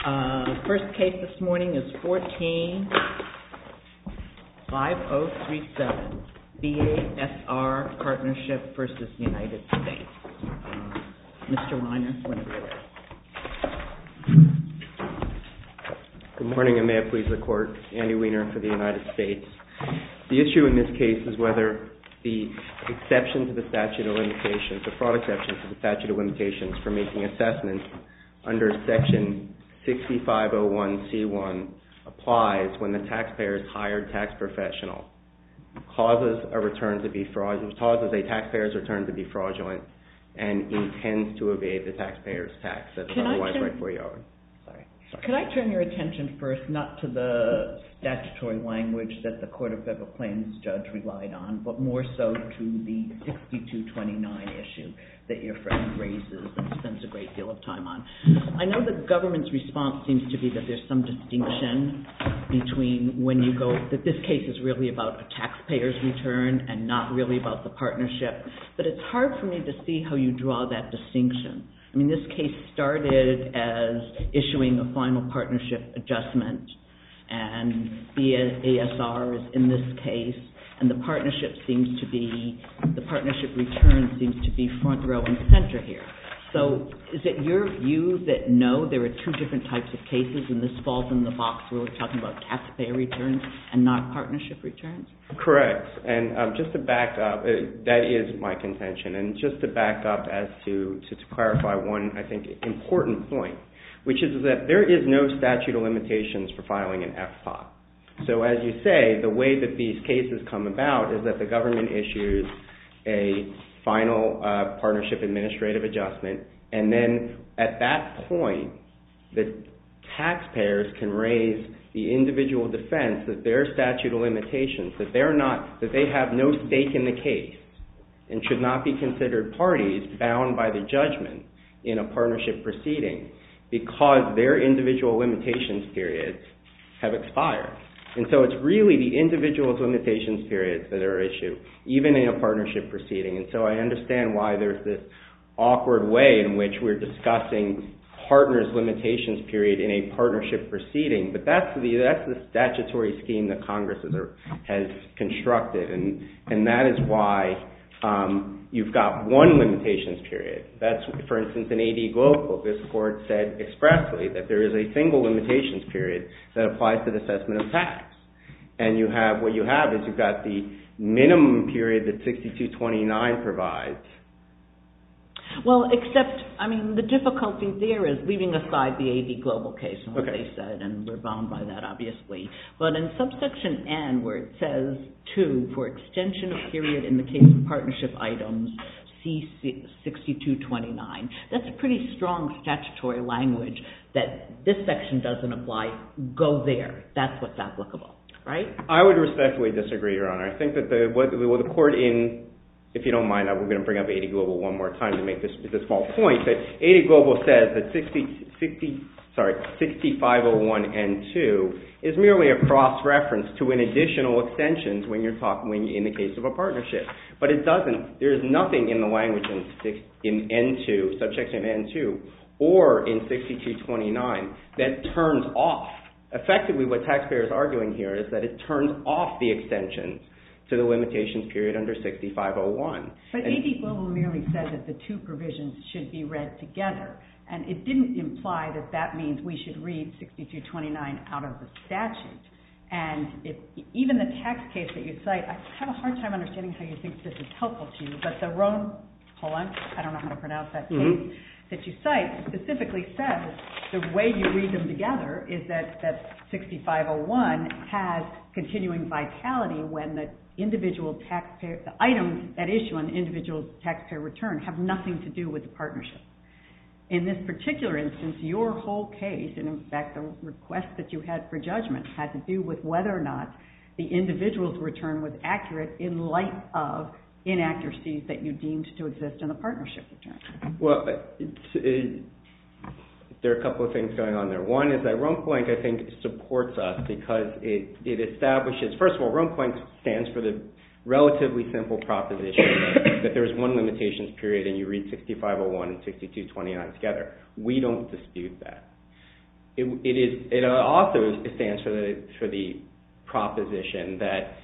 First case this morning is 14-5037, BASR Partnership v. United States. Mr. Weiner, whenever you're ready. Good morning, and may it please the Court. Andy Weiner for the United States. The issue in this case is whether the exception to the statute of limitations, the fraud exception to the statute of limitations for making assessments under Section 6501C1 applies when the taxpayer's hired tax professional causes a taxpayer's return to be fraudulent and intends to evade the taxpayer's tax. That's otherwise right for you. Could I turn your attention first not to the statutory language that the Court of Federal Claims judge relied on, but more so to the 6229 issue that your friend raises and spends a great deal of time on. I know the government's response seems to be that there's some distinction between when you go, that this case is really about a taxpayer's return and not really about the partnership, but it's hard for me to see how you draw that distinction. I mean, this case started as issuing a final partnership adjustment, and BASR is in this case, and the partnership return seems to be front row and center here. So is it your view that no, there are two different types of cases, and this falls in the box where we're talking about taxpayer returns and not partnership returns? Correct. And just to back up, that is my contention. And just to back up as to clarify one, I think, important point, which is that there is no statute of limitations for filing an FPOC. So as you say, the way that these cases come about is that the government issues a final partnership administrative adjustment, and then at that point, the taxpayers can raise the individual defense that their statute of limitations, that they have no stake in the case and should not be considered parties bound by the judgment in a partnership proceeding because their individual limitations periods have expired. And so it's really the individual's limitations periods that are issued, even in a partnership proceeding. And so I understand why there's this awkward way in which we're discussing partner's limitations period in a partnership proceeding, but that's the statutory scheme that Congress has constructed, and that is why you've got one limitations period. That's, for instance, in AD Global, this court said expressly that there is a single limitations period that applies to the assessment of tax. And you've got the minimum period that 6229 provides. Well, except, I mean, the difficulty there is leaving aside the AD Global case and what they said, and we're bound by that, obviously. But in subsection N, where it says, 2, for extension of period in the case of partnership items, see 6229, that's a pretty strong statutory language that this section doesn't apply. Go there. That's what's applicable, right? I would respectfully disagree, Your Honor. I think that the court in, if you don't mind, we're going to bring up AD Global one more time to make this small point, that AD Global says that 6501N2 is merely a cross-reference to an additional extensions when you're in the case of a partnership. But it doesn't, there's nothing in the language in N2, subsection N2, or in 6229 that turns off. Effectively, what taxpayers are arguing here is that it turns off the extensions to the limitations period under 6501. But AD Global merely said that the two provisions should be read together, and it didn't imply that that means we should read 6229 out of the statute. And even the tax case that you cite, I have a hard time understanding how you think this is helpful to you, but the Roan, I don't know how to pronounce that case, that you cite specifically says the way you read them together is that 6501 has continuing vitality when the individual taxpayer, the items at issue on the individual taxpayer return have nothing to do with the partnership. In this particular instance, your whole case, and in fact the request that you had for judgment, had to do with whether or not the individual's return was accurate in light of inaccuracies that you deemed to exist in the partnership return. Well, there are a couple of things going on there. One is that Roan-Plank, I think, supports us because it establishes, first of all, Roan-Plank stands for the relatively simple proposition that there's one limitations period and you read 6501 and 6229 together. We don't dispute that. It also stands for the proposition that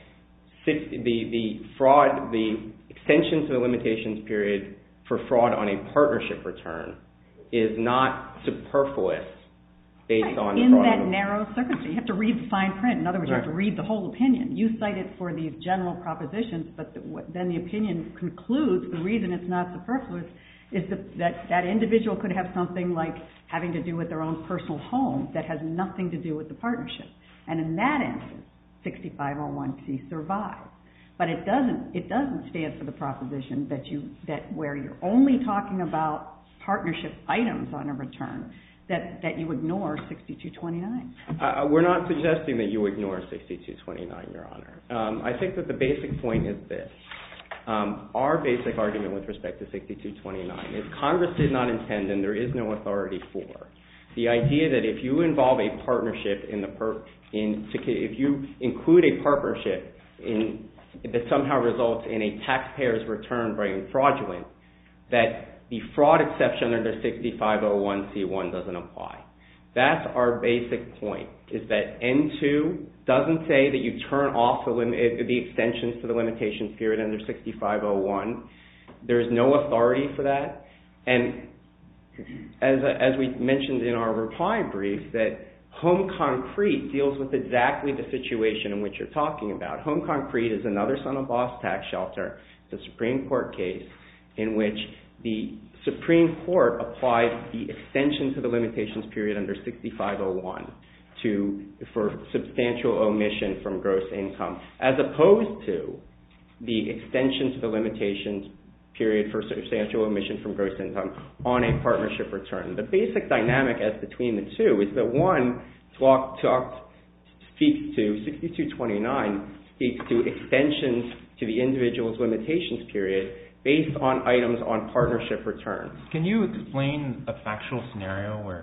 the extension to the limitations period for fraud on a partnership return is not superfluous based on in fraud. that narrow circumstance. You have to read the fine print. In other words, you have to read the whole opinion. You cite it for these general propositions, but then the opinion concludes the reason it's not superfluous is that individual could have something like having to do with their own personal home that has nothing to do with the partnership. And in that instance, 6501C survives. But it doesn't stand for the proposition that where you're only talking about partnership items on a return, that you ignore 6229. We're not suggesting that you ignore 6229, Your Honor. I think that the basic point is this. Our basic argument with respect to 6229 is Congress did not intend, and there is no authority for, the idea that if you involve a partnership if you include a partnership that somehow results in a taxpayer's return being fraudulent, that the fraud exception under 6501C1 doesn't apply. That's our basic point, is that N2 doesn't say that you turn off the extensions to the limitations period under 6501. There's no authority for that. And as we mentioned in our reply brief, that Home Concrete deals with exactly the situation in which you're talking about. Home Concrete is another Son of Boss tax shelter. It's a Supreme Court case in which the Supreme Court applied the extension to the limitations period under 6501 for substantial omission from gross income, as opposed to the extension to the limitations period for substantial omission from gross income on a partnership return. The basic dynamic as between the two is that one speaks to 6229 speaks to extensions to the individual's limitations period based on items on partnership returns. Can you explain a factual scenario where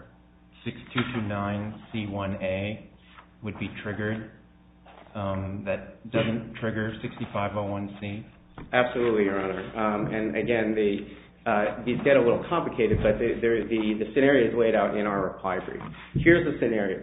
6229C1A would be triggered that doesn't trigger 6501C? Absolutely, Your Honor. And again, these get a little complicated, but the scenario is laid out in our reply brief. Here's the scenario.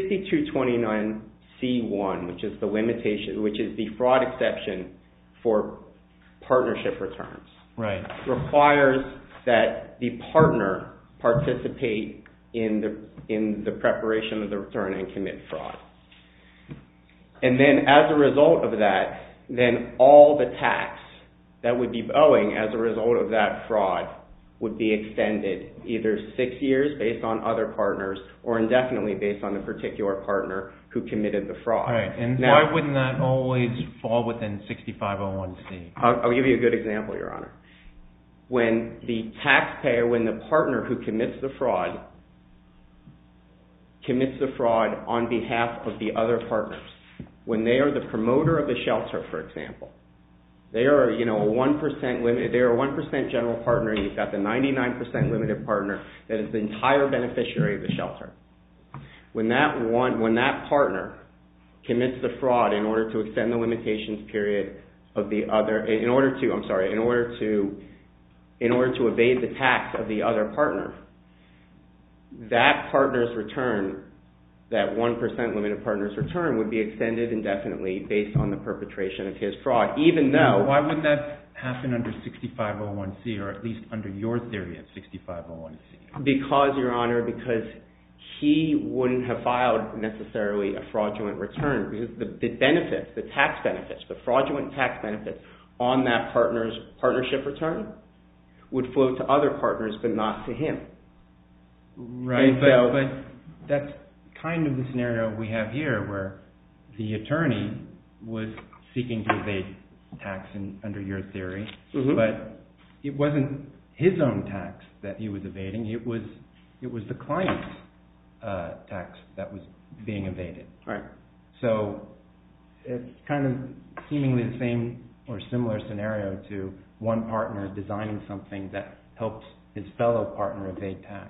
6229C1, which is the limitation, which is the fraud exception for partnership returns, right, requires that the partner participate in the preparation of the return and commit fraud. And then as a result of that, then all the tax that would be owing as a result of that fraud would be extended either 6 years based on other partners or indefinitely based on the particular partner who committed the fraud. Right, and now, why wouldn't that always fall within 6501C? I'll give you a good example, Your Honor. When the taxpayer, when the partner who commits the fraud on behalf of the other partners, when they are the promoter of the shelter, for example, they are a 1% limit. They are a 1% general partner, and you've got the 99% limited partner that is the entire beneficiary of the shelter. When that partner commits the fraud in order to extend the limitations period of the other, in order to evade the tax of the other partner, that partner's return, that 1% limited partner's return, would be extended indefinitely based on the perpetration of his fraud, even though... Why wouldn't that happen under 6501C, or at least under your theory of 6501C? Because, Your Honor, because he wouldn't have filed necessarily a fraudulent return, because the benefits, the tax benefits, the fraudulent tax benefits on that partner's partnership return would flow to other partners, but not to him. Right, but that's kind of the scenario we have here, where the attorney was seeking to evade tax under your theory, but it wasn't his own tax that he was evading. It was the client's tax that was being evaded. Right. So it's kind of seemingly the same or similar scenario to one partner designing something that helps his fellow partner evade tax.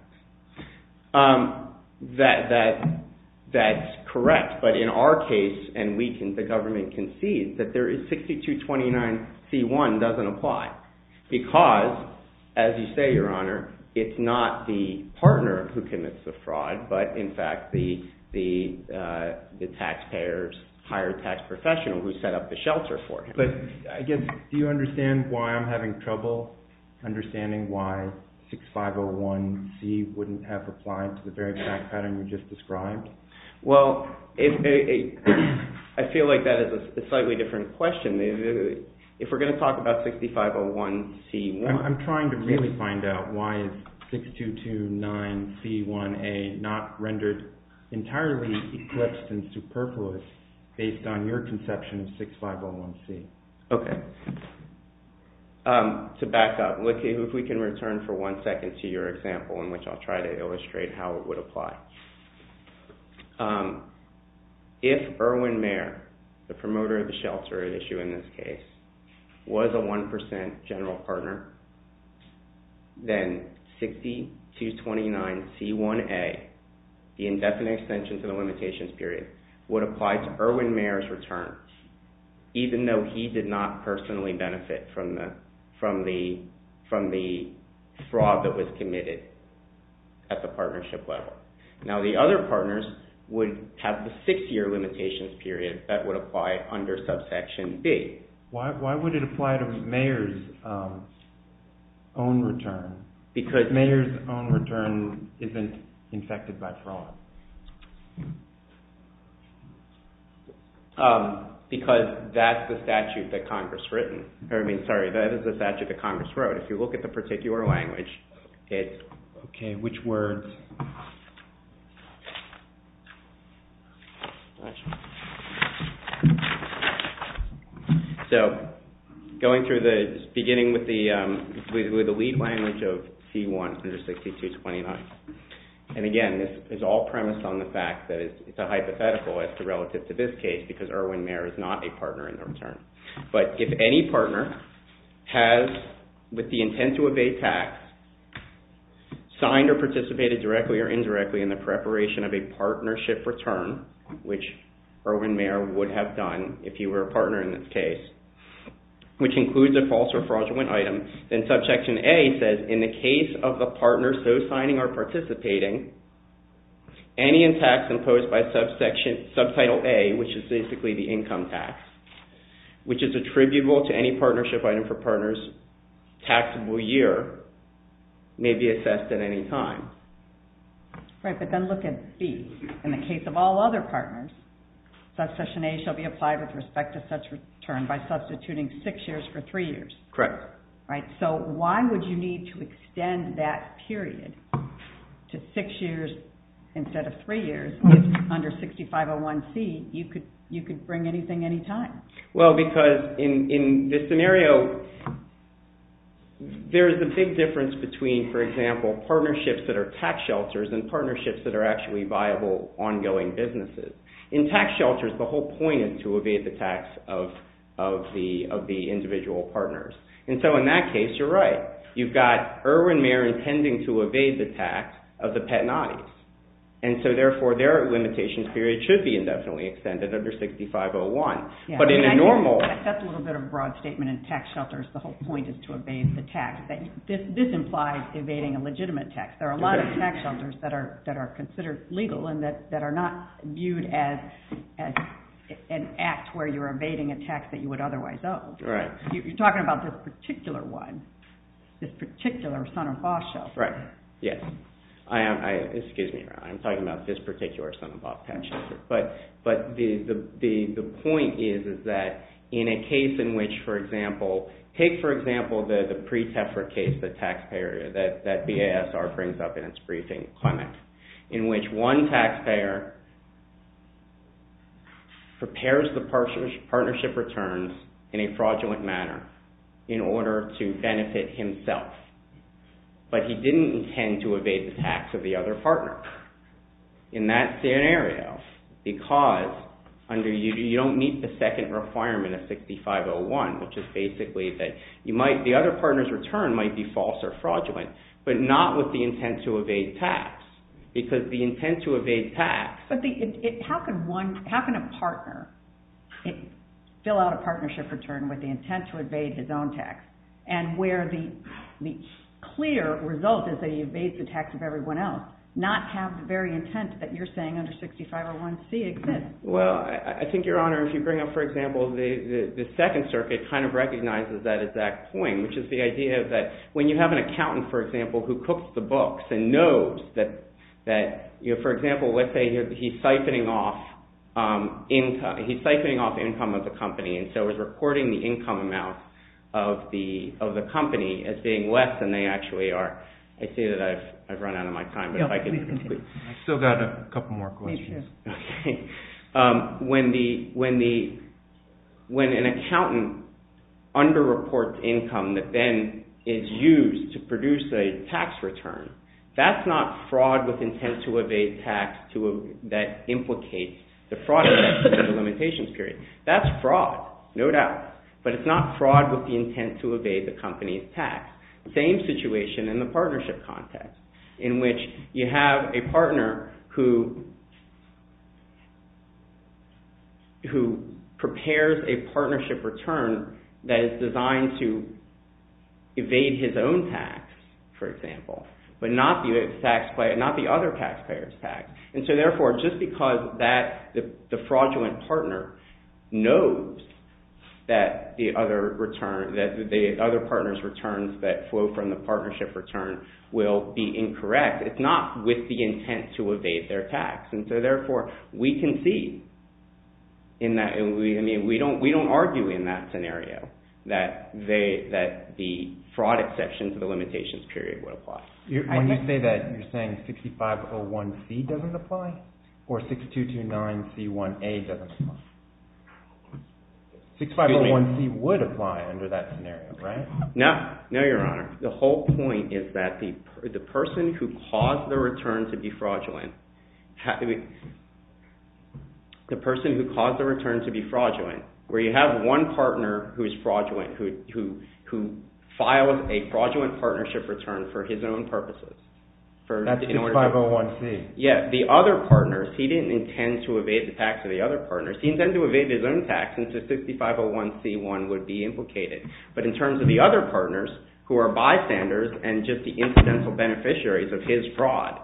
That's correct, but in our case, and the government concedes that there is 6229C1 doesn't apply, because, as you say, Your Honor, it's not the partner who commits the fraud, but in fact the taxpayer's hired tax professional who set up the shelter for him. But I guess, do you understand why I'm having trouble understanding why 6501C wouldn't have applied to the very fact pattern you just described? Well, I feel like that is a slightly different question. If we're going to talk about 6501C1... I'm trying to really find out why is 6229C1A not rendered entirely eclipsed and superfluous based on your conception of 6501C. Okay. To back up, if we can return for 1 second to your example in which I'll try to illustrate how it would apply. If Erwin Mayer, the promoter of the shelter at issue in this case, was a 1% general partner, then 6229C1A, the indefinite extension to the limitations period, would apply to Erwin Mayer's return, even though he did not personally benefit from the fraud that was committed at the partnership level. Now, the other partners would have the 6-year limitations period that would apply under subsection B. Why would it apply to Mayer's own return? Because Mayer's own return isn't infected by fraud. Because that's the statute that Congress written. That is the statute that Congress wrote. If you look at the particular language, it's... Okay, which words? So, going through beginning with the lead language of C1 under 6229. And again, this is all premised on the fact that it's a hypothetical as to relative to this case because Erwin Mayer is not a partner in the return. But if any partner has, with the intent to evade tax, signed or participated directly or indirectly in the preparation of a partnership return, which Erwin Mayer would have done if he were a partner in this case, which includes a false or fraudulent item, then subsection A says, in the case of the partner so signing or participating, any tax imposed by subtitle A, which is basically the income tax, which is attributable to any partnership item for partners' taxable year, may be assessed at any time. Right, but then look at B. In the case of all other partners, subsection A shall be applied with respect to such return by substituting 6 years for 3 years. Correct. Right, so why would you need to extend that period to 6 years instead of 3 years if under 6501C you could bring anything anytime? Well, because in this scenario, there is a big difference between, for example, partnerships that are tax shelters and partnerships that are actually viable ongoing businesses. In tax shelters, the whole point is to evade the tax of the individual partners. And so in that case, you're right. You've got Erwin Mayer intending to evade the tax of the Petnatis. And so therefore, their limitations period should be indefinitely extended under 6501. Yeah, but in a normal... That's a little bit of a broad statement. In tax shelters, the whole point is to evade the tax. This implies evading a legitimate tax. There are a lot of tax shelters that are considered legal and that are not viewed as an act where you're evading a tax that you would otherwise owe. Right. You're talking about this particular one, this particular son of boss shelter. Right, yes. Excuse me, I'm talking about this particular son of boss tax shelter. But the point is that in a case in which, for example, take for example the pre-Tefra case, the taxpayer that BASR brings up in its briefing, Clement, in which one taxpayer prepares the partnership returns in a fraudulent manner in order to benefit himself. But he didn't intend to evade the tax of the other partner. In that scenario, because you don't meet the second requirement of 6501, which is basically that the other partner's return might be false or fraudulent, but not with the intent to evade tax. Because the intent to evade tax... But how can a partner fill out a partnership return with the intent to evade his own tax, and where the clear result is that he evades the tax of everyone else, not have the very intent that you're saying under 6501C exists? Well, I think, Your Honor, if you bring up, for example, the Second Circuit kind of recognizes that exact point, which is the idea that when you have an accountant, for example, who cooks the books and knows that for example, let's say he's siphoning off income of the company, and so is reporting the income amount of the company as being less than they actually are. I see that I've run out of my time, but if I could complete. I still got a couple more questions. Okay. When an accountant underreports income that then is used to produce a tax return, that's not fraud with intent to evade tax that implicates the fraud exception in the limitations period. That's fraud, no doubt, but it's not fraud with the intent to evade the company's tax. Same situation in the partnership context, in which you have a partner who prepares a partnership return that is designed to evade his own tax, for example, but not the other taxpayer's tax. And so therefore, just because the fraudulent partner knows that the other partner's returns that flow from the partnership return will be incorrect, it's not with the intent to evade their tax. And so therefore, we concede in that. We don't argue in that scenario that the fraud exception to the limitations period would apply. When you say that, you're saying 6501C doesn't apply, or 6229C1A doesn't apply? 6501C would apply under that scenario, right? No, Your Honor. The whole point is that the person who caused the return to be fraudulent, where you have one partner who is fraudulent, who files a fraudulent partnership return for his own purposes. That's 6501C. Yeah, the other partners, he didn't intend to evade the tax of the other partners. He intended to evade his own tax, and so 6501C1 would be implicated. But in terms of the other partners, who are bystanders and just the incidental beneficiaries of his fraud,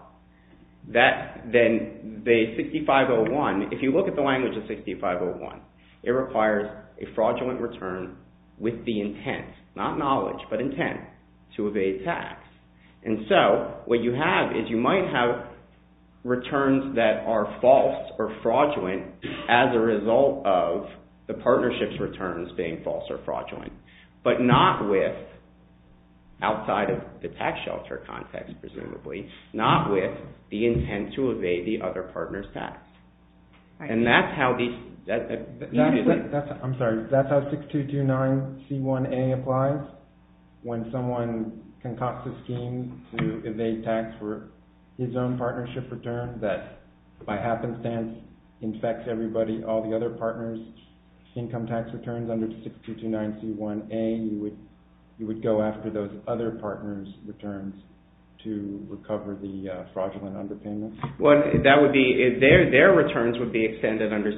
then the 6501, if you look at the language of 6501, it requires a fraudulent return with the intent, not knowledge, but intent, to evade tax. And so what you have is you might have returns that are false or fraudulent as a result of the partnership's returns being false or fraudulent, but not with, outside of the tax shelter context presumably, not with the intent to evade the other partner's tax. Right. And that's how these... I'm sorry, that's how 6229C1A applies? When someone concocts a scheme to evade tax for his own partnership return that by happenstance infects everybody, all the other partners' income tax returns under 6229C1A, you would go after those other partners' returns to recover the fraudulent underpayment? Well, that would be, their returns would be extended under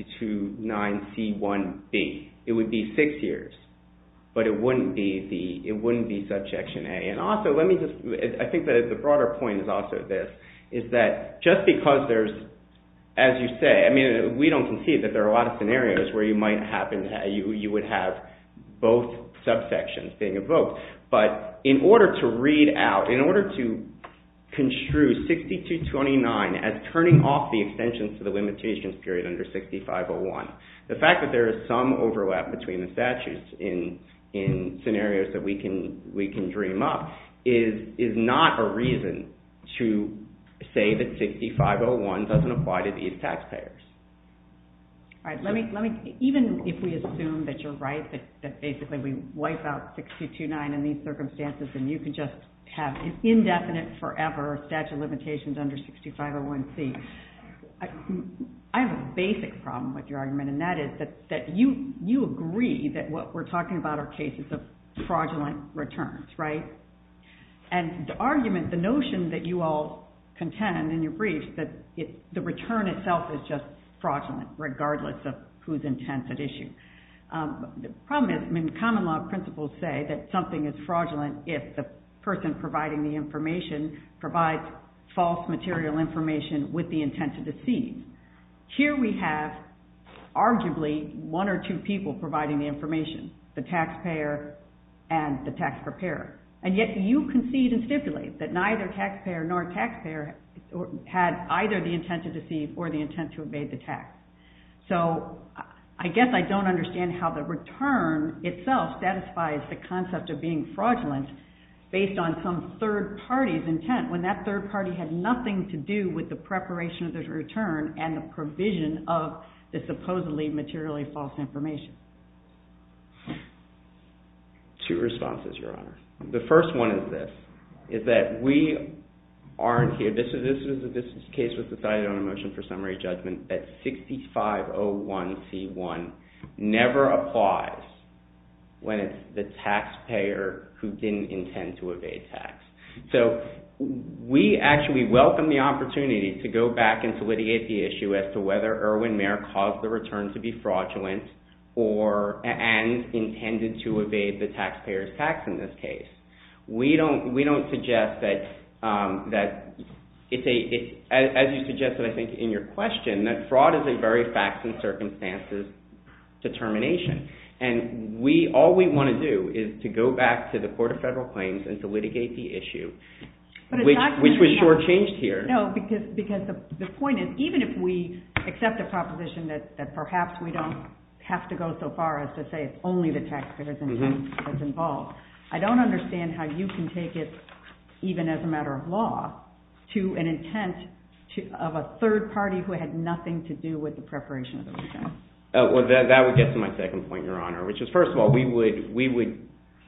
6229C1B. It would be 6 years. But it wouldn't be subsection A. And also, I think that the broader point is also this, is that just because there's, as you say, we don't concede that there are a lot of scenarios where you might happen to, you would have both subsections being invoked. But in order to construe 6229 as turning off the extensions to the limitations period under 6501, the fact that there is some overlap between the statutes in scenarios that we can dream up is not a reason to say that 6501 doesn't apply to these taxpayers. All right, let me even if we assume that you're right, that basically we wipe out 6229 in these circumstances and you can just have an indefinite forever statute of limitations under 6501C, I have a basic problem with your argument, and that is that you agree that what we're talking about are cases of fraudulent returns, right? And the argument, the notion that you all contend in your briefs that the return itself is just fraudulent regardless of whose intent's at issue. The problem is, common law principles say that something is fraudulent if person providing the information provides false material information with the intent to deceive. Here we have arguably one or two people providing the information, the taxpayer and the tax preparer. And yet you concede and stipulate that neither taxpayer nor taxpayer had either the intent to deceive or the intent to evade the tax. So I guess I don't understand how the return itself satisfies the concept of being fraudulent based on some third party's intent when that third party had nothing to do with the preparation of the return and the provision of the supposedly materially false information. Two responses, Your Honor. The first one is this, is that we aren't here. This case was decided on a motion for summary judgment that 6501C1 never applies when it's the taxpayer who didn't intend to evade tax. So we actually welcome the opportunity to go back and to litigate the issue as to whether Erwin Mayer caused the return to be fraudulent and intended to evade the taxpayer's tax in this case. We don't suggest that it's as you suggested, I think, in your question, that fraud is a very facts and circumstances determination. And all we want to do is to go back to the Court of Federal Claims and to litigate the issue, which was shortchanged here. No, because the point is, even if we accept the proposition that perhaps we don't have to go so far as to say it's only the taxpayer's intent that's involved, I don't understand how you can take it, even as a matter of law, to an intent of a third party who had nothing to do with the preparation of the return. Well, that would get to my second point, Your Honor, which is, first of all, we would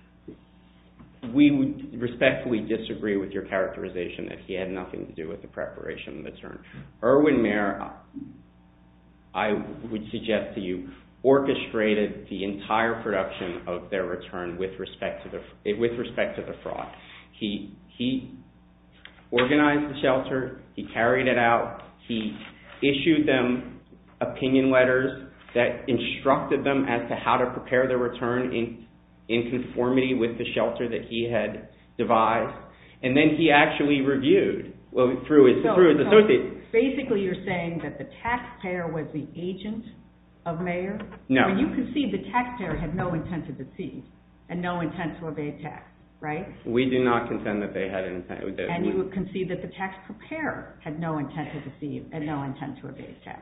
respectfully disagree with your characterization that he had nothing to do with the preparation of the return. Erwin Mayer, I would suggest to you, orchestrated the entire production of their return with respect to the fraud. He organized the shelter. He carried it out. He issued them opinion letters that instructed them as to how to prepare their return in conformity with the shelter that he had devised. And then he actually reviewed through his associates. Basically, you're saying that the taxpayer was the agent of Mayer? No. When you concede the taxpayer had no intent to deceive and no intent to evade tax, right? We do not contend that they had an intent. And you would concede that the tax preparer had no intent to deceive and no intent to evade tax.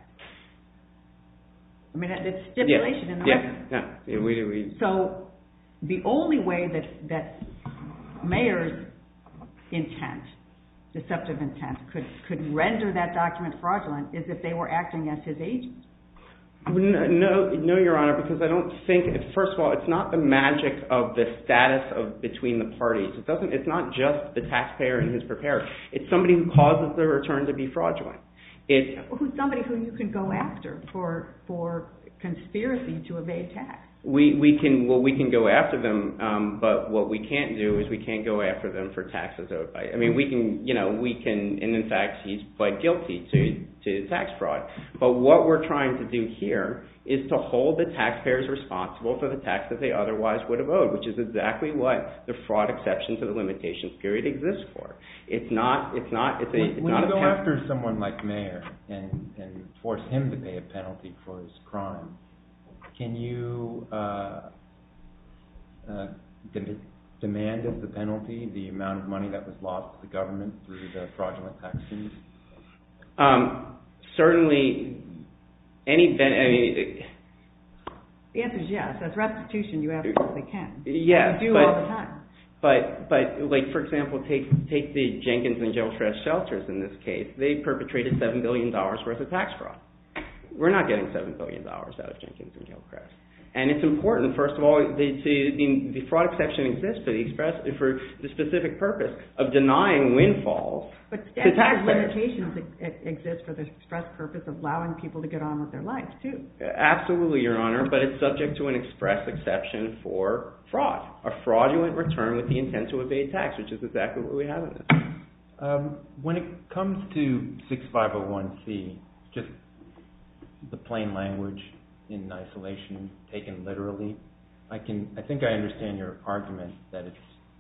I mean, it's stipulation in the record. Yeah. So the only way that Mayer's intent, deceptive intent, could render that document fraudulent is if they were acting as his agent. No, Your Honor, because I don't think, first of all, it's not the magic of the status between the parties. It's not just the taxpayer and his preparer. It's somebody who causes the return to be fraudulent. Who's somebody who you can go after for conspiracy to evade tax? We can go after them, but what we can't do is we can't go after them for taxes owed by. I mean, we can, and in fact, he's pled guilty to tax fraud. But what we're trying to do here is to hold the taxpayers responsible for the tax that they otherwise would have owed, which is exactly what the fraud exception to the limitations period exists for. When you go after someone like Mayer and force him to pay a penalty for his crime, can you demand as the penalty the amount of money that was lost to the government through the fraudulent tax schemes? Certainly, the answer is yes. As restitution, you absolutely can. Yes, you do all the time. But like, for example, take the Jenkins and Gilchrist shelters in this case. They perpetrated $7 billion worth of tax fraud. We're not getting $7 billion out of Jenkins and Gilchrist. And it's important, first of all, the fraud exception exists for the specific purpose of denying windfalls to taxpayers. But limitations exist for the express purpose of allowing people to get on with their lives, too. Absolutely, Your Honor, but it's subject to an express exception for fraud, a fraudulent return with the intent to evade tax, which is exactly what we have in this. When it comes to 6501C, just the plain language in isolation taken literally, I think I understand your argument that it's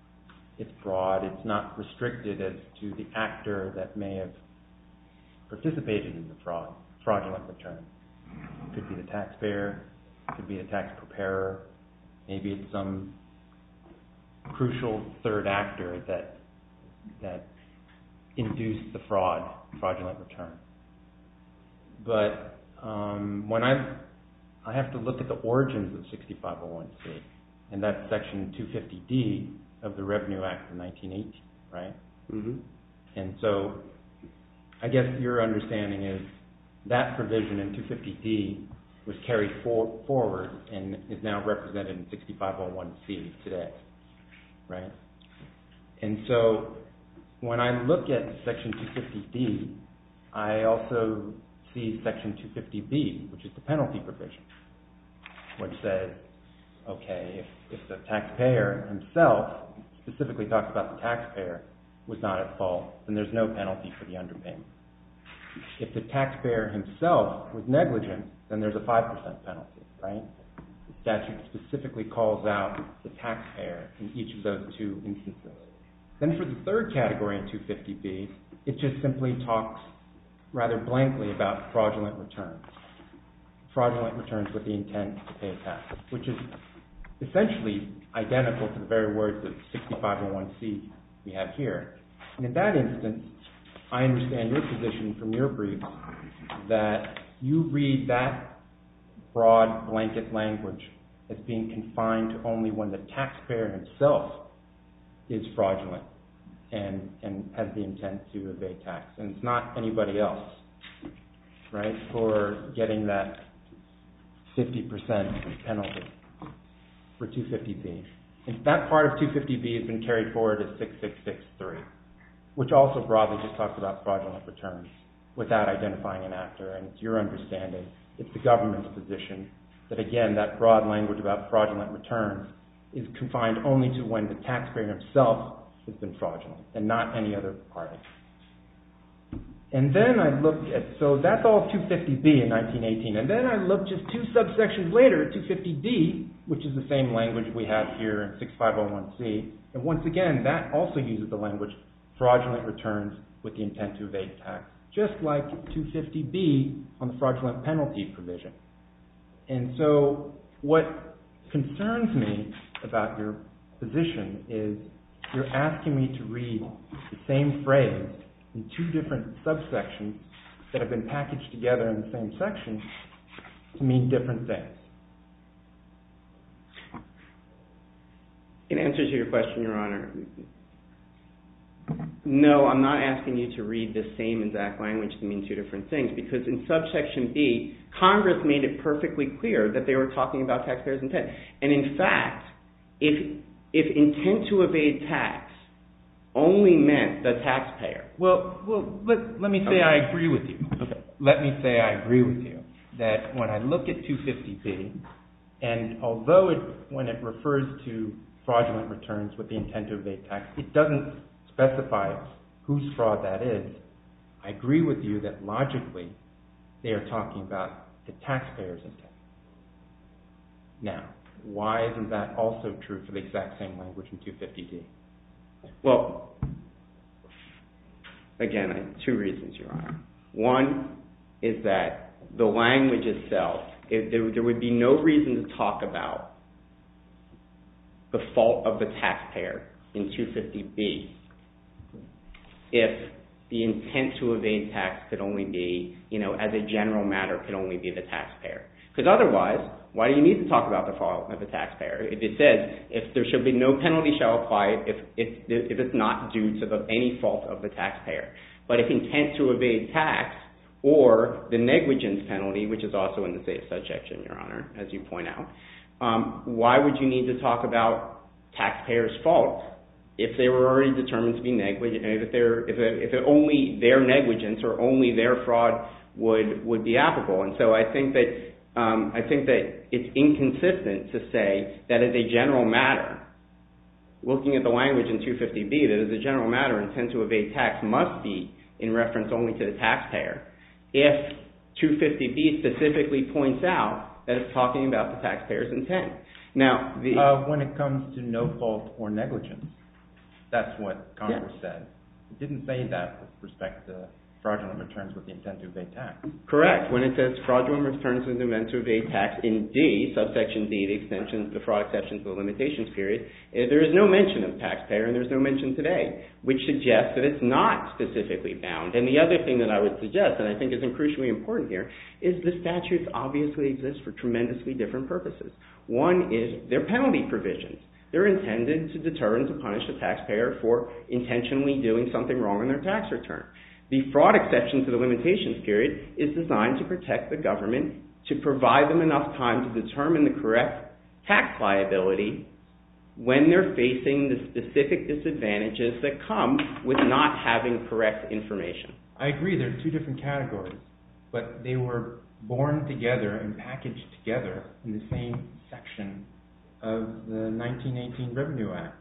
it's broad. It's not restricted as to the actor that may have participated in the fraudulent return. It could be the taxpayer, it could be the tax preparer, maybe it's some crucial third actor that induced the fraudulent return. But when I have to look at the origins of 6501C, and that's Section 250D of the Revenue Act of 1918, right? Mm-hmm. And so I guess your understanding is that provision in 250D was carried forward and is now represented in 6501C today, right? And so when I look at Section 250D, I also see Section 250B, which is the penalty provision, which says, okay, if the taxpayer himself, specifically talks about the taxpayer, was not at fault, then there's no penalty for the underpayment. If the taxpayer himself was negligent, then there's a 5% penalty, right? The statute specifically calls out the taxpayer in each of those two instances. Then for the third category in 250B, it just simply talks rather blankly about fraudulent returns. Fraudulent returns with the intent to pay a tax, which is essentially identical to the very words of 6501C we have here. And in that instance, I understand your position from your brief that you read that broad blanket language as being confined to only when the taxpayer himself is fraudulent and has the intent to evade tax. And it's not anybody else, right, for getting that 50% penalty for 250B. And that part of 250B has been carried forward as 6663, which also broadly just talks about fraudulent returns without identifying an actor. And it's your understanding, it's the government's position that, again, that broad language about fraudulent returns is confined only to when the taxpayer himself has been fraudulent and not any other party. And then I looked at, so that's all 250B in 1918. And then I looked just two subsections later at 250D, which is the same language we have here in 6501C. And once again, that also uses the language fraudulent returns with the intent to evade tax, just like 250B on the fraudulent penalty provision. And so what concerns me about your position is you're asking me to read the same phrase in two different subsections that have been packaged together in the same section to mean different things. In answer to your question, Your Honor, no, I'm not asking you to read the same exact language to mean two different things, because in subsection B, Congress made it perfectly clear that they were talking about taxpayers' intent. And in fact, if intent to evade tax only meant the taxpayer. Well, let me say I agree with you. Okay. Let me say I agree with you that when I look at 250B, and although when it refers to fraudulent returns with the intent to evade tax, it doesn't specify whose fraud that is. I agree with you that logically they are talking about the taxpayer's intent. Now, why isn't that also true for the exact same language in 250D? Well, again, two reasons, Your Honor. One is that the language itself, there would be no reason to talk about the fault of the taxpayer in 250B if the intent to evade tax could only be, as a general matter, could only be the taxpayer. Because otherwise, why do you need to talk about the fault of the taxpayer? If it says, if there should be no penalty shall apply if it's not due to any fault of the taxpayer. But if intent to evade tax or the negligence penalty, which is also in the same subsection, Your Honor, as you point out, why would you need to talk about taxpayer's fault if they were already determined to be negligent, if only their negligence or only their fraud would be applicable? And so I think that it's inconsistent to say that as a general matter, looking at the language in 250B, that as a general matter, intent to evade tax must be in reference only to the taxpayer, if 250B specifically points out that it's talking about the taxpayer's intent. Now, when it comes to no fault or negligence, That's what Congress said. It didn't say that with respect to fraudulent returns with the intent to evade tax. Correct. When it says fraudulent returns with the intent to evade tax in D, subsection D, the extension, the fraud exception to the limitations period, there is no mention of taxpayer, and there's no mention today, which suggests that it's not specifically bound. And the other thing that I would suggest, and I think is crucially important here, is the statutes obviously exist for tremendously different purposes. One is their penalty provisions. They're intended to deter and to punish a taxpayer for intentionally doing something wrong on their tax return. The fraud exception to the limitations period is designed to protect the government, to provide them enough time to determine the correct tax liability when they're facing the specific disadvantages that come with not having correct information. I agree they're two different categories, but they were born together and packaged together in the same section of the 1918 Revenue Act.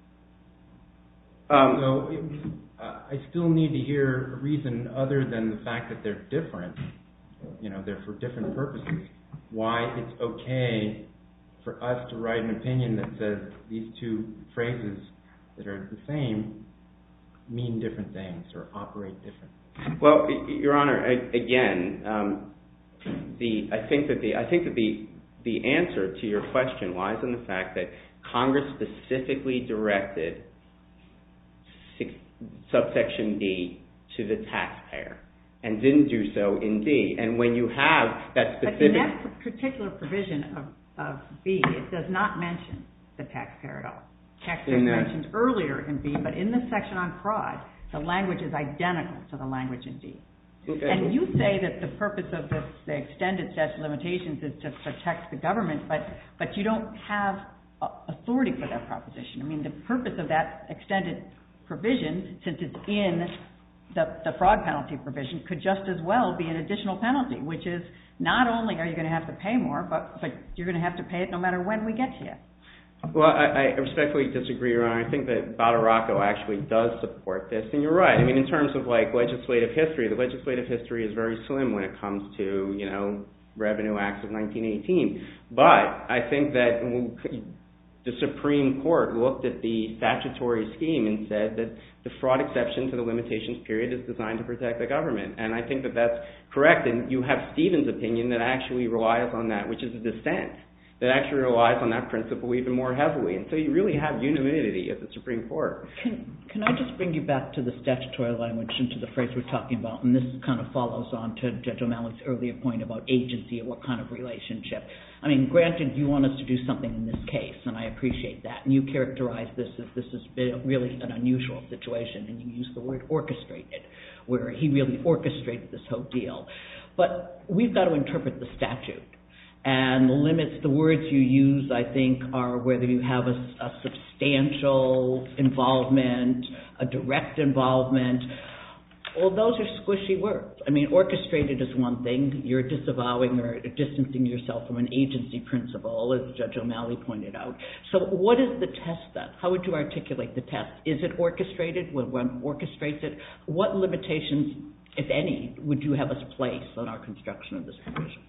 I still need to hear a reason other than the fact that they're different, they're for different purposes, why it's okay for us to write an opinion that says these two phrases that are the same mean different things or operate differently. Well, Your Honor, again, I think that the answer to your question lies in the fact that Congress specifically directed subsection D to the taxpayer and didn't do so in D. And when you have that specific... But in that particular provision of B, it does not mention the taxpayer at all. Taxpayer is mentioned earlier in B, but in the section on fraud, the language is identical to the language in D. Okay. And you say that the purpose of the extended statute of limitations is to protect the government, but you don't have authority for that proposition. I mean, the purpose of that extended provision, since it's in the fraud penalty provision, could just as well be an additional penalty, which is not only are you going to have to pay more, but you're going to have to pay it no matter when we get to you. Well, I respectfully disagree, Your Honor. I think that Badaracco actually does support this. And you're right. I mean, in terms of legislative history, the legislative history is very slim when it comes to, Revenue Acts of 1918. But I think that the Supreme Court looked at the statutory scheme and said that the fraud exception to the limitations period is designed to protect the government. And I think that that's correct. And you have Stevens' opinion that actually relies on that, which is a dissent, that actually relies on that principle even more heavily. And so you really have unanimity at the Supreme Court. Can I just bring you back to the statutory language and to the phrase we're talking about? And this kind of follows on to Judge O'Malley's earlier point about agency or what kind of relationship. I mean, granted, you want us to do something in this case, and I appreciate that. And you characterize this as this is really an unusual situation, and you use the word orchestrated, where he really orchestrated this whole deal. But we've got to interpret the statute. And the limits, the words you use, I think, are whether you have a substantial involvement, a direct involvement. Well, those are squishy words. I mean, orchestrated is one thing. You're disavowing or distancing yourself from an agency principle, as Judge O'Malley pointed out. So what is the test then? How would you articulate the test? Is it orchestrated? When one orchestrates it, what limitations, if any, would you have us place on our construction of this provision?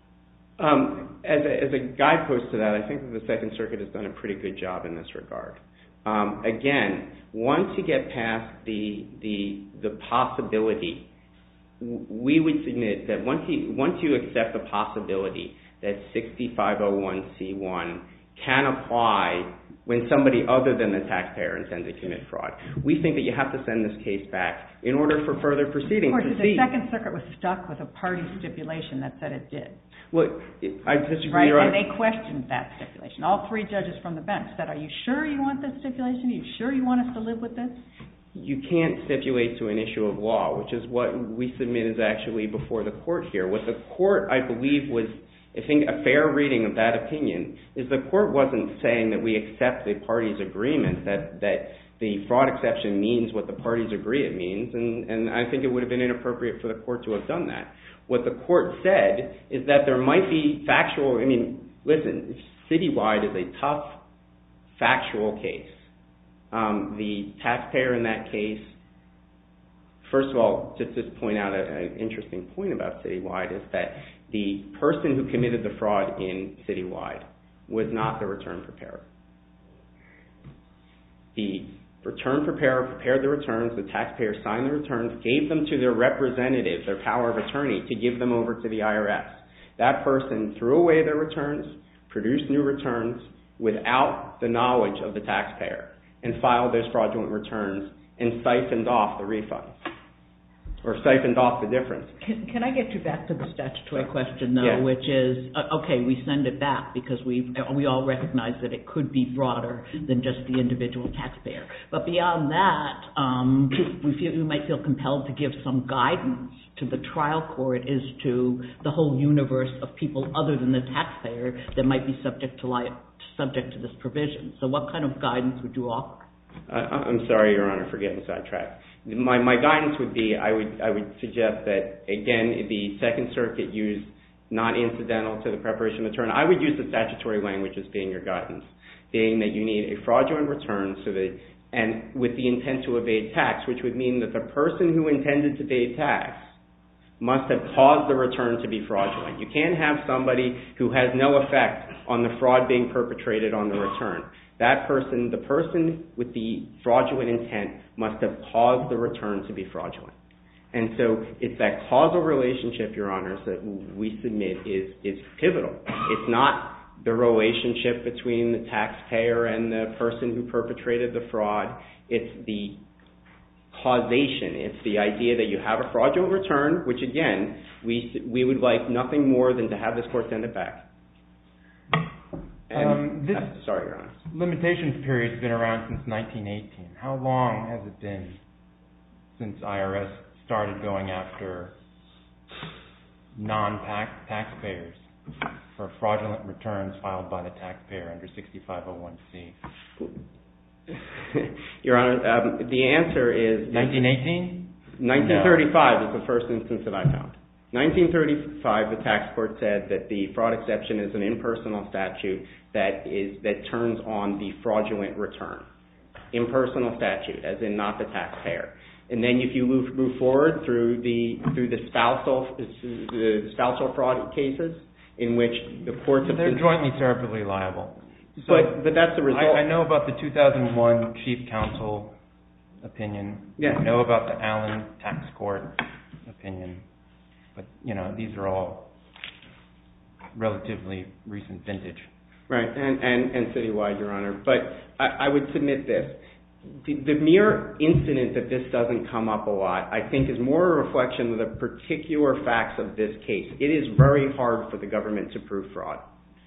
As a guidepost to that, I think that the Second Circuit has done a pretty good job in this regard. Again, once you get past the possibility, we would submit that once you accept the possibility that 6501C1 can apply when somebody other than the taxpayer intends to commit fraud, we think that you have to send this case back in order for further proceedings. Of course, the Second Circuit was stuck with a party stipulation that said it did. Well, I disagree. Right, and they questioned that stipulation. All three judges from the bench said, are you sure you want this stipulation? Are you sure you want us to live with this? You can't stipulate to an issue of law, which is what we submit is actually before the court here. What the court, I believe, was, I think, a fair reading of that opinion is the court wasn't saying that we accept the parties' agreement, that the fraud exception means what the parties agree it means, and I think it would have been inappropriate for the court to have done that. What the court said is that there might be factual, listen, Citywide is a tough factual case. The taxpayer in that case, first of all, just to point out an interesting point about Citywide is that the person who committed the fraud in Citywide was not the return preparer. The return preparer prepared the returns, the taxpayer signed the returns, gave them to their representative, their power of attorney, to give them over to the IRS. That person threw away their returns, produced new returns without the knowledge of the taxpayer, and filed those fraudulent returns and siphoned off the refunds, or siphoned off the difference. Can I get you back to the statutory question, though, Yeah. which is, okay, we send it back because we all recognize that it could be broader than just the individual taxpayer. But beyond that, we might feel compelled to give some guidance to the trial court as to the whole universe of people other than the taxpayer that might be subject to this provision. So what kind of guidance would you offer? I'm sorry, Your Honor, for getting sidetracked. My guidance would be, I would suggest that, again, the Second Circuit used not incidental to the preparation of the return. I would use the statutory language as being your guidance, being that you need a fraudulent return and with the intent to evade tax, which would mean that the person who intended to evade tax must have caused the return to be fraudulent. You can't have somebody who has no effect on the fraud being perpetrated on the return. That person, the person with the fraudulent intent, must have caused the return to be fraudulent. And so it's that causal relationship, Your Honors, that we submit is pivotal. It's not the relationship between the taxpayer and the person who perpetrated the fraud. It's the causation. It's the idea that you have a fraudulent return, which, again, we would like nothing more than to have this court send it back. Sorry, Your Honor. Limitations period has been around since 1918. How long has it been since IRS started going after non-taxpayers for fraudulent returns filed by the taxpayer under 6501C? Your Honor, the answer is... 1935 is the first instance that I found. 1935, the tax court said that the fraud exception is an impersonal statute that turns on the fraudulent return. Impersonal statute, as in not the taxpayer. And then if you move forward through the spousal fraud cases, in which the courts have... They're jointly severally liable. But that's the result. I know about the 2001 Chief Counsel opinion. Yeah. I know about the Allen Tax Court opinion. But, these are all relatively recent vintage. Right, and citywide, Your Honor. But I would submit this. The mere incident that this doesn't come up a lot, I think, is more a reflection of the particular facts of this case. It is very hard for the government to prove fraud.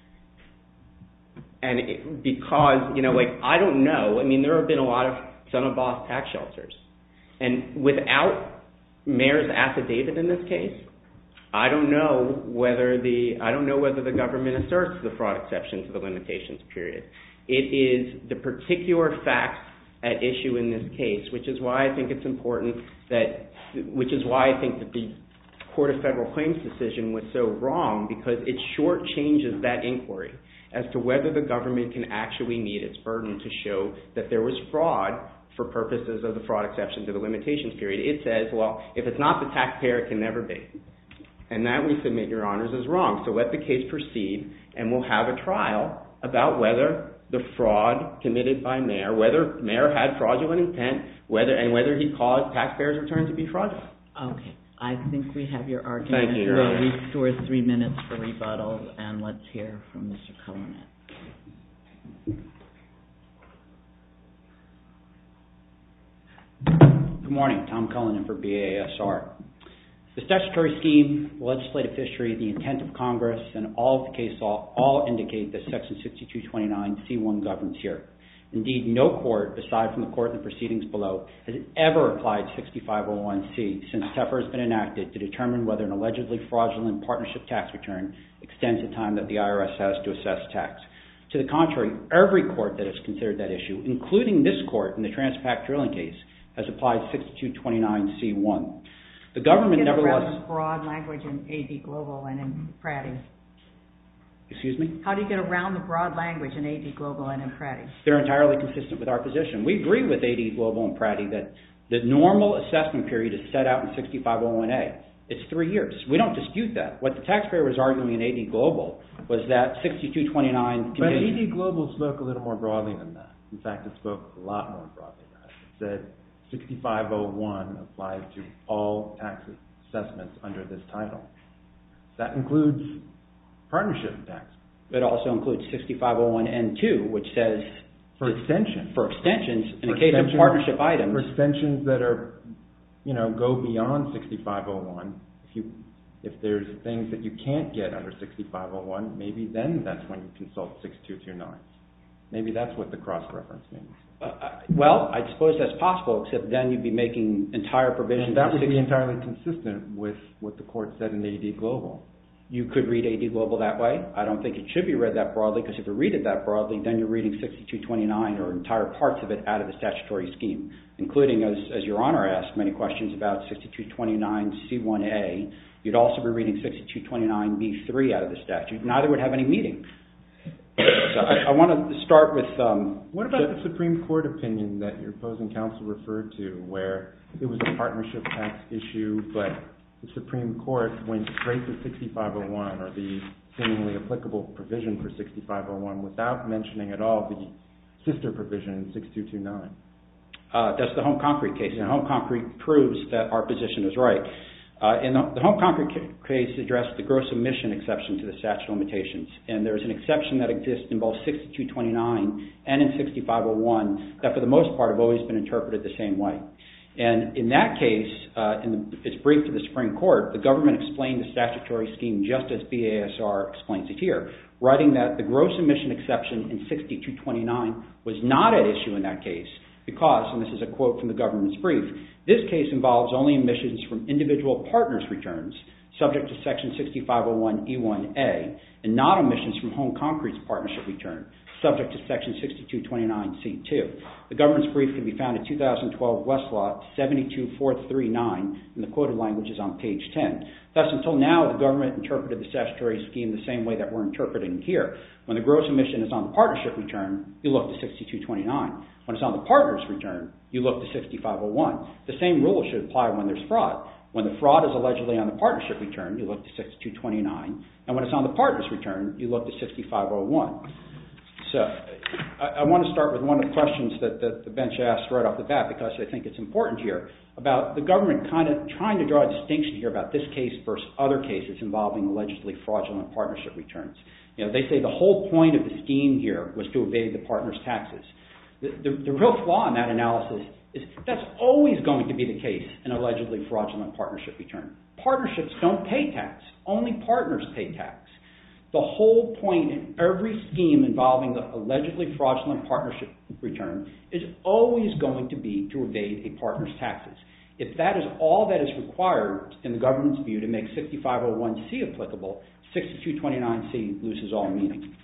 And because, I don't know. I mean, there have been a lot of son of boss tax shelters. And without Mayor's affidavit in this case, I don't know whether the government asserts the fraud exception to the limitations period. It is the particular facts at issue in this case, which is why I think it's important which is why I think that the Court of Federal Claims decision was so wrong, because it shortchanges that inquiry as to whether the government can actually meet its burden to show that there was fraud for purposes of the fraud exception to the limitations period. It says, well, if it's not the taxpayer, it can never be. And that, we submit, Your Honors, is wrong. So let the case proceed, and we'll have a trial about whether the fraud committed by Mayor, whether Mayor had fraudulent intent, and whether he caused taxpayers' return to be fraudulent. Okay. I think we have your argument. Thank you, Your Honor. We'll restore 3 minutes for rebuttal, and let's hear from Mr. Cullinan. Good morning. Tom Cullinan for BASR. The statutory scheme, the legislative history, the intent of Congress, and all of the case law all indicate that Section 6229C1 governs here. Indeed, no court, aside from the court in the proceedings below, has ever applied 6501C since TEFRA has been enacted to determine whether an allegedly fraudulent partnership tax return extends the time that the IRS has to assess tax. To the contrary, every court that has considered that issue, including this court in the Transpac drilling case, has applied 6229C1. The government nevertheless... How do you get around the broad language in AD Global and in Pratty? Excuse me? How do you get around the broad language in AD Global and in Pratty? They're entirely consistent with our position. We agree with AD Global and Pratty that the normal assessment period is set out in 6501A. It's 3 years. We don't dispute that. What the taxpayer was arguing in AD Global was that 6229... But AD Global spoke a little more broadly than that. In fact, it spoke a lot more broadly than that. said 6501 applies to all tax assessments under this title. That includes partnership tax. It also includes 6501N2, which says for extensions. For extensions, in the case of partnership items. For extensions that are, go beyond 6501. If there's things that you can't get under 6501, maybe then that's when you consult 6229. Maybe that's what the cross-reference means. Well, I suppose that's possible, except then you'd be making entire provisions. And that would be entirely consistent with what the court said in AD Global. You could read AD Global that way. I don't think it should be read that broadly, because if you read it that broadly, then you're reading 6229 or entire parts of it out of the statutory scheme, including, as Your Honor asked many questions about 6229C1A, you'd also be reading 6229B3 out of the statute. Neither would have any meaning. So I want to start with... what about the Supreme Court opinion that your opposing counsel referred to, where it was a partnership tax issue, but the Supreme Court went straight to 6501, or the seemingly applicable provision for 6501, without mentioning at all the sister provision in 6229? That's the Home Concrete case. And Home Concrete proves that our position is right. In the Home Concrete case addressed the gross emission exception to the statute of limitations. And there's an exception that exists in both 6229 and in 6501 that for the most part have always been interpreted the same way. And in that case, it's briefed to the Supreme Court, the government explained the statutory scheme just as BASR explains it here, writing that the gross emission exception in 6229 was not at issue in that case because, and this is a quote from the government's brief, this case involves only emissions from individual partners' returns subject to Section 6501E1A and not emissions from Home Concrete's partnership return subject to Section 6229C2. The government's brief can be found in 2012 Westlaw 72439, and the quoted language is on page 10. Thus, until now, the government interpreted the statutory scheme the same way that we're interpreting here. When the gross emission is on the partnership return, you look to 6229. When it's on the partner's return, you look to 6501. The same rule should apply when there's fraud. When the fraud is allegedly on the partnership return, you look to 6229. And when it's on the partner's return, you look to 6501. So I want to start with one of the questions that the bench asked right off the bat because I think it's important here about the government kind of trying to draw a distinction here about this case versus other cases involving allegedly fraudulent partnership returns. They say the whole point of the scheme here was to evade the partner's taxes. The real flaw in that analysis is that's always going to be the case in allegedly fraudulent partnership return. Partnerships don't pay tax. Only partners pay tax. The whole point in every scheme involving the allegedly fraudulent partnership return is always going to be to evade a partner's taxes. If that is all that is required in the government's view to make 6501C applicable, 6229C loses all meaning.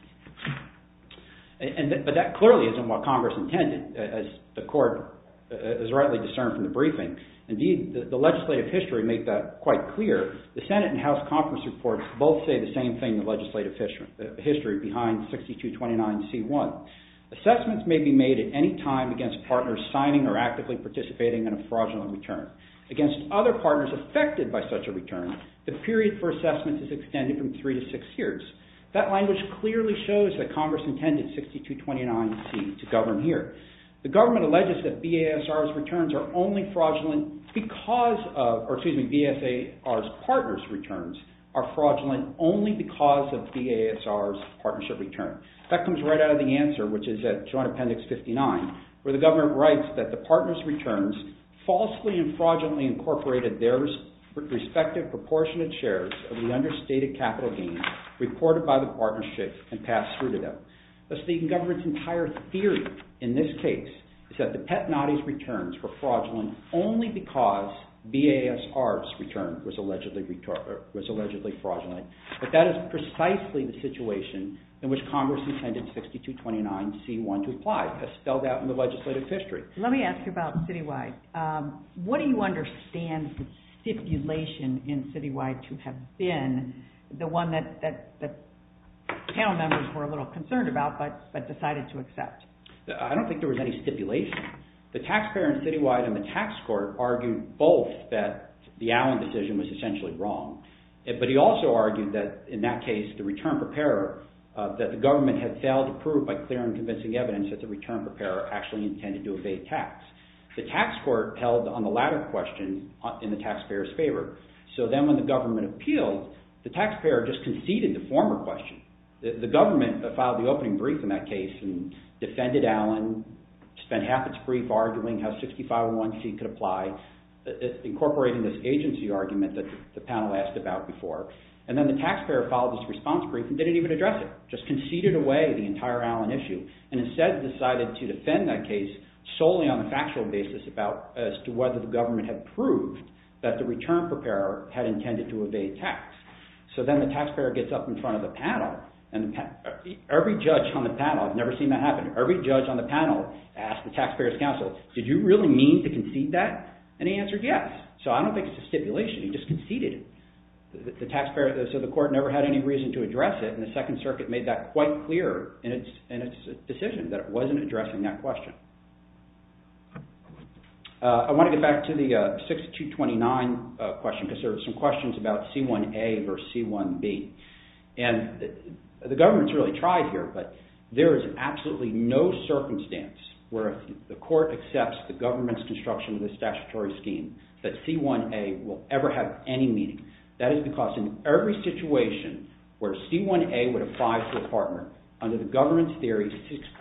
But that clearly isn't what Congress intended, as the court has rightly discerned from the briefing. Indeed, the legislative history made that quite clear. The Senate and House conference reports both say the same thing in the legislative history behind 6229C1. Assessments may be made at any time against partners signing or actively participating in a fraudulent return. Against other partners affected by such a return, the period for assessments is extended from 3 to 6 years. That language clearly shows that Congress intended 6229C to govern here. The government alleges that BASR's returns are only fraudulent because of, BASR's partners' returns are fraudulent only because of BASR's partnership return. That comes right out of the answer, which is at Joint Appendix 59, where the government writes that the partners' returns falsely and fraudulently incorporated their respective proportionate shares of the understated capital gains reported by the partnership and passed through to them. Thus, the government's entire theory in this case is that the Pet Notty's returns were fraudulent only because BASR's return was allegedly fraudulent. But that is precisely the situation in which Congress intended 6229C1 to apply, as spelled out in the legislative history. Let me ask you about Citywide. What do you understand the stipulation in Citywide to have been, the one that panel members were a little concerned about but decided to accept? I don't think there was any stipulation. The taxpayer in Citywide and the tax court argued both that the Allen decision was essentially wrong, but he also argued that in that case the return preparer, that the government had failed to prove by clear and convincing evidence that the return preparer actually intended to evade tax. The tax court held on the latter question in the taxpayer's favor. So then when the government appealed, the taxpayer just conceded the former question. The government filed the opening brief in that case and defended Allen, spent half its brief arguing how 6501C could apply, incorporating this agency argument that the panel asked about before. And then the taxpayer filed this response brief and didn't even address it, just conceded away the entire Allen issue, and instead decided to defend that case solely on the factual basis as to whether the government had proved that the return preparer had intended to evade tax. So then the taxpayer gets up in front of the panel, and every judge on the panel, I've never seen that happen, every judge on the panel asked the taxpayer's counsel, did you really mean to concede that? And he answered yes. So I don't think it's a stipulation, he just conceded it. The taxpayer, so the court never had any reason to address it, and the Second Circuit made that quite clear in its decision, that it wasn't addressing that question. I want to get back to the 6229 question, because there were some questions about C1A versus C1B. And the government's really tried here, but there is absolutely no circumstance where if the court accepts the government's construction of the statutory scheme, that C1A will ever have any meaning. That is because in every situation where C1A would apply to a partner, under the government's theory,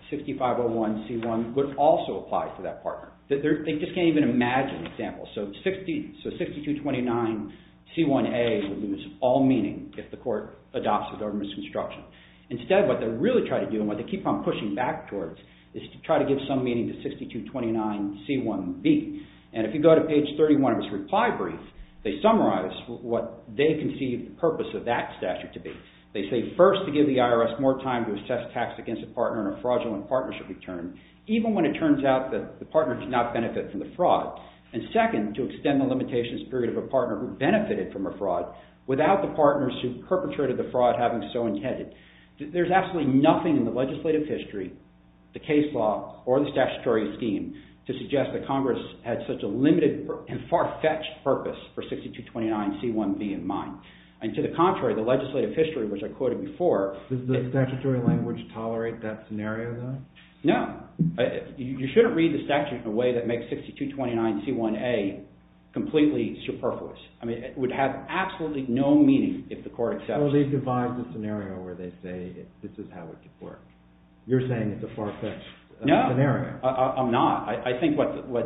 6501C1 would also apply to that partner. They just can't even imagine examples. So 6229 C1A would lose all meaning if the court adopts the government's construction. Instead, what they really try to do, and what they keep on pushing back towards, is to try to give some meaning to 6229 C1B. And if you go to page 31 of his reply brief, they summarize what they conceive the purpose of that statute to be. They say, first, to give the IRS more time to assess tax against a partner in a fraudulent partnership return, even when it turns out that the partner did not benefit from the fraud. And second, to extend the limitations period of a partner who benefited from a fraud without the partners who perpetrated the fraud having so intended. There's absolutely nothing in the legislative history, the case law, or the statutory scheme to suggest that Congress had such a limited and far-fetched purpose for 6229 C1B in mind. And to the contrary, the legislative history, which I quoted before... Does the statutory language tolerate that scenario, though? No. You shouldn't read the statute in a way that makes 6229 C1A completely superfluous. I mean, it would have absolutely no meaning if the court accepts it. Well, they've devised a scenario where they say this is how it could work. You're saying it's a far-fetched scenario. No, I'm not. I think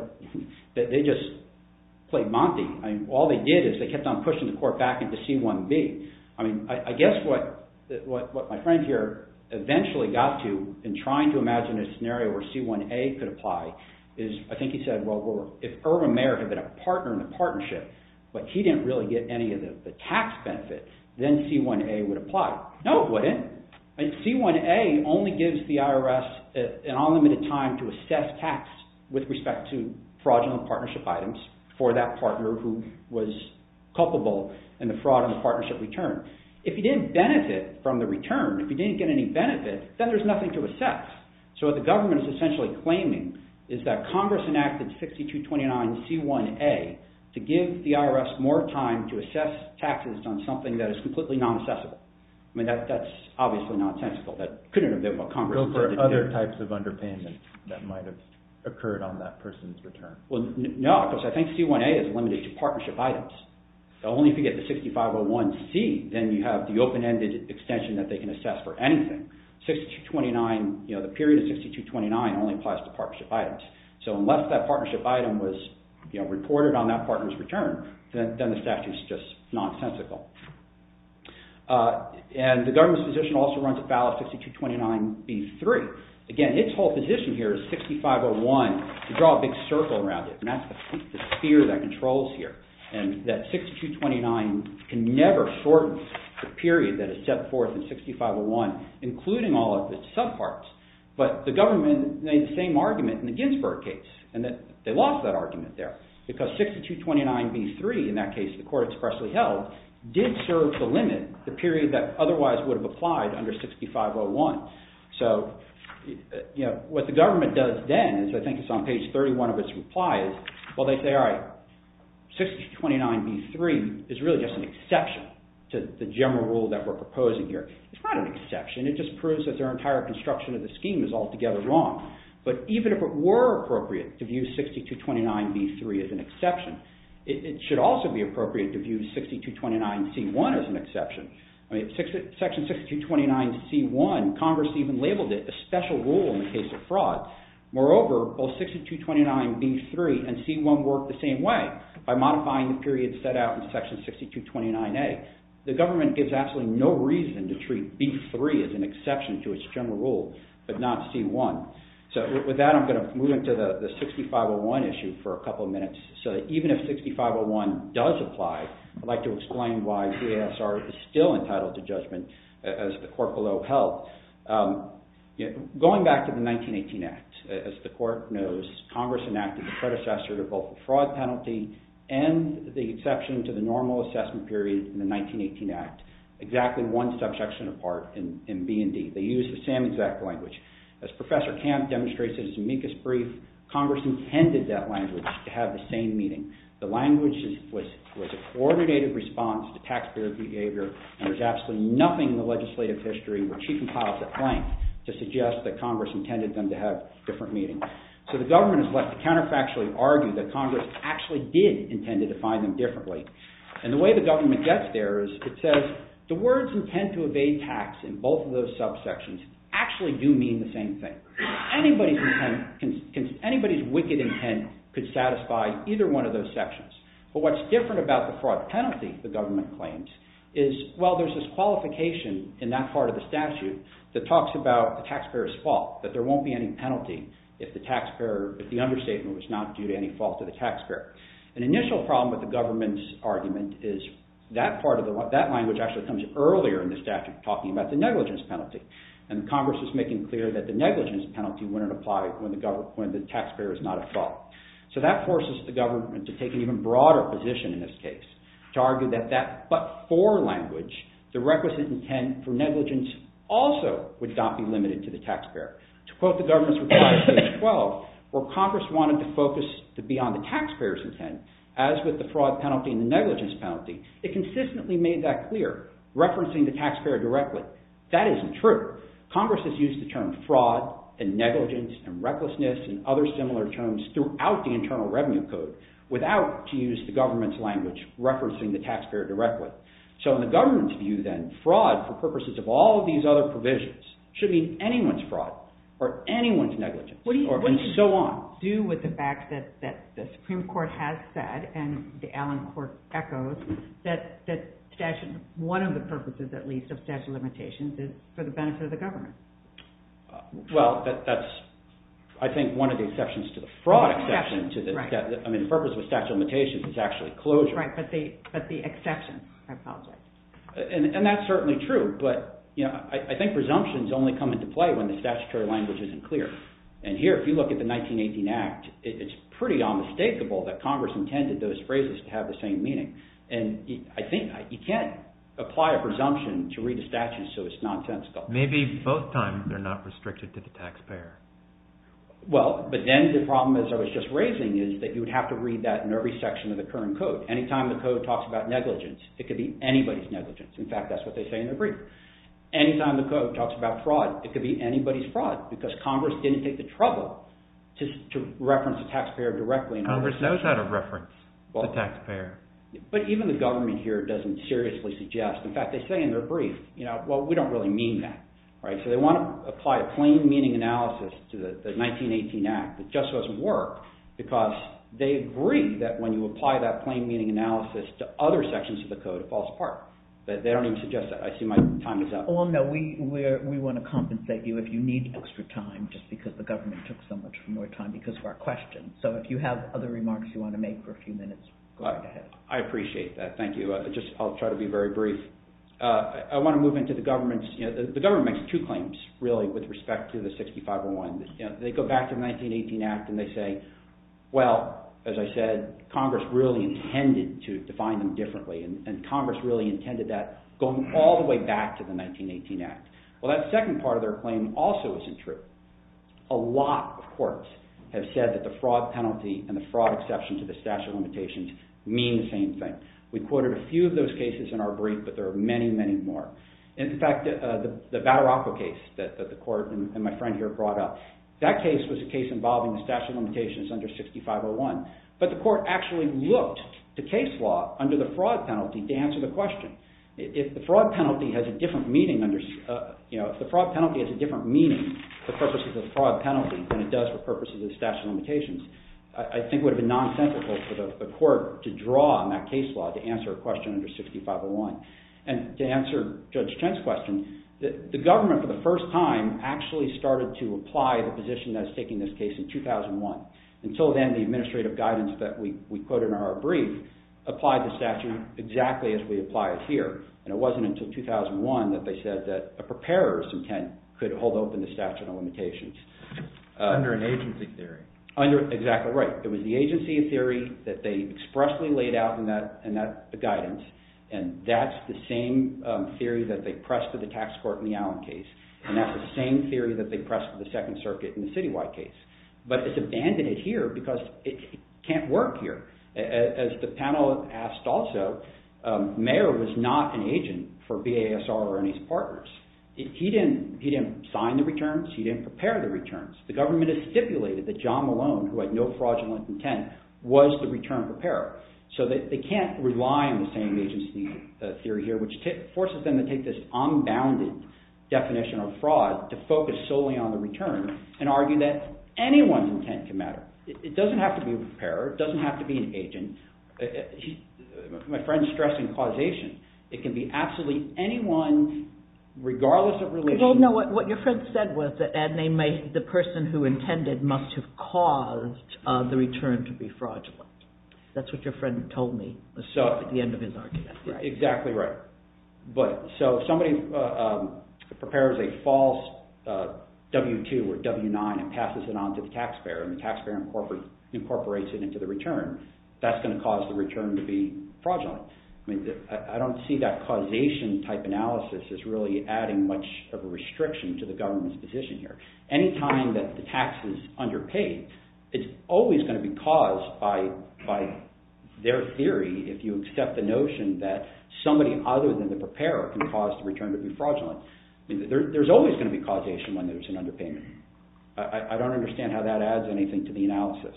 they just played Monty. I mean, all they did is they kept on pushing the court back into C1B. I mean, I guess what my friend here eventually got to in trying to imagine a scenario where C1A could apply is, I think he said, well, if Irwin Mayer had been a partner in the partnership, but he didn't really get any of the tax benefit, then C1A would apply. No, it wouldn't. I mean, C1A only gives the IRS an unlimited time to assess tax with respect to fraudulent partnership items for that partner who was culpable in the fraud on the partnership return. If you didn't benefit from the return, if you didn't get any benefit, then there's nothing to assess. So what the government is essentially claiming is that Congress enacted 6229 C1A to give the IRS more time to assess taxes on something that is completely non-assessable. I mean, that's obviously nonsensical. That couldn't have been what Congress intended to do. So for other types of underpayment that might have occurred on that person's return? Well, no, because I think C1A is limited to partnership items. Only if you get the 6501C, then you have the open-ended extension that they can assess for anything. 6229, the period of 6229 only applies to partnership items. So unless that partnership item was reported on that partner's return, then the statute's just nonsensical. And the government's position also runs afoul of 6229B3. Again, its whole position here is 6501 to draw a big circle around it, and that's the sphere that controls here. And that 6229 can never shorten the period that is set forth in 6501, including all of its subparts. But the government made the same argument in the Ginsburg case, and that they lost that argument there, because 6229B3, in that case the court expressly held, did serve to limit the period that otherwise would have applied under 6501. So, what the government does then is, I think it's on page 31 of its reply, is, well, they say, all right, 6229B3 is really just an exception to the general rule that we're proposing here. It's not an exception. It just proves that their entire construction of the scheme is altogether wrong. But even if it were appropriate to view 6229B3 as an exception, it should also be appropriate to view 6229C1 as an exception. I mean, Section 6229C1, Congress even labeled it a special rule in the case of fraud. Moreover, both 6229B3 and C1 work the same way by modifying the period set out in Section 6229A. The government gives absolutely no reason to treat B3 as an exception to its general rule, but not C1. So with that, I'm going to move into the 6501 issue for a couple of minutes. So that even if 6501 does apply, I'd like to explain why BASR is still entitled to judgment as the court below held. Going back to the 1918 Act, as the court knows, Congress enacted the predecessor to both the fraud penalty and the exception to the normal assessment period in the 1918 Act, exactly one subsection apart in B and D. They use the same exact language. As Professor Camp demonstrates in his amicus brief, Congress intended that language to have the same meaning. The language was a coordinated response to taxpayer behavior, and there's absolutely nothing in the legislative history which he compiles at length to suggest that Congress intended them to have different meaning. So the government is left to counterfactually argue that Congress actually did intend to define them differently. And the way the government gets there is it says the words intend to evade tax in both of those subsections actually do mean the same thing. Anybody's wicked intent could satisfy either one of those sections. But what's different about the fraud penalty, the government claims, is, well, there's this qualification in that part of the statute that talks about the taxpayer's fault, that there won't be any penalty if the understatement was not due to any fault of the taxpayer. An initial problem with the government's argument is that that language actually comes earlier in the statute, talking about the negligence penalty. And Congress is making clear that the negligence penalty wouldn't apply when the taxpayer is not at fault. So that forces the government to take an even broader position in this case, to argue that but-for language, the requisite intent for negligence also would not be limited to the taxpayer. To quote the government's reply to page 12, where Congress wanted the focus to be on the taxpayer's intent, as with the fraud penalty and the negligence penalty, it consistently made that clear, referencing the taxpayer directly. That isn't true. Congress has used the term fraud and negligence and recklessness and other similar terms throughout the Internal Revenue Code without, to use the government's language, referencing the taxpayer directly. So in the government's view then, fraud for purposes of all of these other provisions should mean anyone's fraud or anyone's negligence and so on. Do with the fact that the Supreme Court has said, and the Allen Court echoes, that statute, one of the purposes at least of statute of limitations is for the benefit of the government? Well, that's, I think, one of the exceptions to the fraud exception to the, right. I mean, the purpose of a statute of limitations is actually closure. Right, but the exception, I apologize. And that's certainly true, but I think presumptions only come into play when the statutory language isn't clear. And here, if you look at the 1918 Act, it's pretty unmistakable that Congress intended those phrases to have the same meaning. And I think you can't apply a presumption to read a statute so it's nonsensical. Maybe both times they're not restricted to the taxpayer. Well, but then the problem, as I was just raising, is that you would have to read that in every section of the current code. Anytime the code talks about negligence, it could be anybody's negligence. In fact, that's what they say in their brief. Anytime the code talks about fraud, it could be anybody's fraud because Congress didn't take the trouble to reference the taxpayer directly. Congress knows how to reference the taxpayer. But even the government here doesn't seriously suggest. In fact, they say in their brief, well, we don't really mean that. Right? So they want to apply a plain meaning analysis to the 1918 Act. It just doesn't work because they agree that when you apply that plain meaning analysis to other sections of the code, it falls apart. But they don't even suggest that. I see my time is up. Well, no, we want to compensate you if you need extra time just because the government took so much more time because of our questions. So if you have other remarks you want to make for a few minutes, go right ahead. I appreciate that. Thank you. I'll try to be very brief. I want to move into the government's, the government makes two claims, really, with respect to the 6501. They go back to the 1918 Act and they say, well, as I said, Congress really intended to define them differently, and Congress really intended that going all the way back to the 1918 Act. Well, that second part of their claim also isn't true. A lot of courts have said that the fraud penalty and the fraud exception to the statute of limitations mean the same thing. We quoted a few of those cases in our brief, but there are many, many more. In fact, the Badaracco case that the court and my friend here brought up, That case was a case involving the statute of limitations under 6501. But the court actually looked to case law under the fraud penalty to answer the question. If the fraud penalty has a different meaning if the fraud penalty has a different meaning for purposes of the fraud penalty than it does for purposes of the statute of limitations, I think it would have been nonsensical for the court to draw on that case law to answer a question under 6501. And to answer Judge Chen's question, the government for the first time actually started to apply the position that's taking this case in 2001. Until then, the administrative guidance that we quoted in our brief applied the statute exactly as we apply it here. And it wasn't until 2001 that they said that a preparer's intent could hold open the statute of limitations. Under an agency theory. Exactly right. It was the agency theory that they expressly laid out in that guidance, and that's the same theory that they pressed to the tax court in the Allen case, and that's the same theory that they pressed to the Second Circuit in the Citywide case. But it's abandoned it here because it can't work here. As the panel asked also, Mayer was not an agent for BASR or any of his partners. He didn't sign the returns. He didn't prepare the returns. The government has stipulated that John Malone, who had no fraudulent intent, was the return preparer. So they can't rely on the same agency theory here, which forces them to take this unbounded definition of fraud to focus solely on the return and argue that anyone's intent can matter. It doesn't have to be a preparer. It doesn't have to be an agent. My friend's stressing causation. It can be absolutely anyone, regardless of religion. Well, no, what your friend said was that the person who intended must have caused the return to be fraudulent. That's what your friend told me at the end of his argument. Right? Exactly right. But so if somebody prepares a false W-2 or W-9 and passes it on to the taxpayer, and the taxpayer incorporates it into the return, that's going to cause the return to be fraudulent. I mean, I don't see that causation type analysis as really adding much of a restriction to the government's position here. Any time that the tax is underpaid, it's always going to be caused by their theory if you accept the notion that somebody other than the preparer can cause the return to be fraudulent. I mean, there's always going to be causation when there's an underpayment. I don't understand how that adds anything to the analysis.